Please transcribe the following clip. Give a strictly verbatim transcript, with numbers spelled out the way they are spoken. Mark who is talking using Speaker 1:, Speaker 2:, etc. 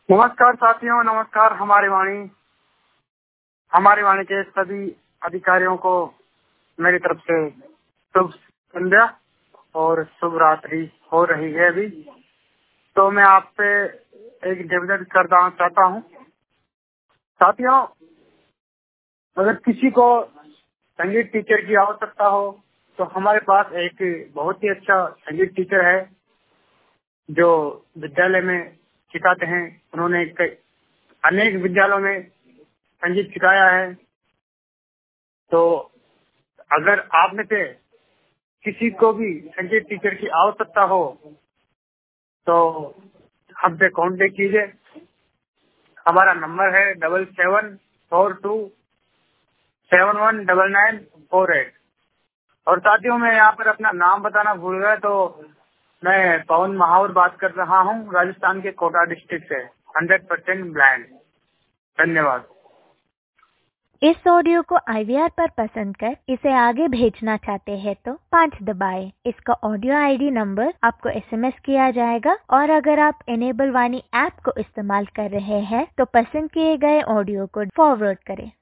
Speaker 1: नमस्कार साथियों, नमस्कार। हमारी वाणी हमारी वाणी के सभी अधिकारियों को मेरी तरफ से शुभ संध्या और शुभ रात्रि हो रही है अभी। तो मैं आपसे एक निवेदन करना चाहता हूँ साथियों, अगर किसी को संगीत टीचर की आवश्यकता हो तो हमारे पास एक बहुत ही अच्छा संगीत टीचर है जो विद्यालय में सिखाते हैं। उन्होंने कई अनेक विद्यालयों में संगीत सिखाया है। तो अगर आप में से किसी को भी संगीत टीचर की आवश्यकता हो तो हमसे कांटेक्ट कीजिए। हमारा नंबर है double seven four two seven one double nine four eight. और साथियों, मैं यहाँ पर अपना नाम बताना भूल गया, तो मैं पवन महावर बात कर रहा हूँ, राजस्थान के कोटा डिस्ट्रिक्ट से, हंड्रेड परसेंट ब्लाइंड। धन्यवाद।
Speaker 2: इस ऑडियो को आई वी आर पर पसंद कर इसे आगे भेजना चाहते हैं तो पाँच दबाएं। इसका ऑडियो आई डी नंबर आपको एस एम एस किया जाएगा। और अगर आप इनेबल वाणी ऐप को इस्तेमाल कर रहे हैं तो पसंद किए गए ऑडियो को फॉरवर्ड करें।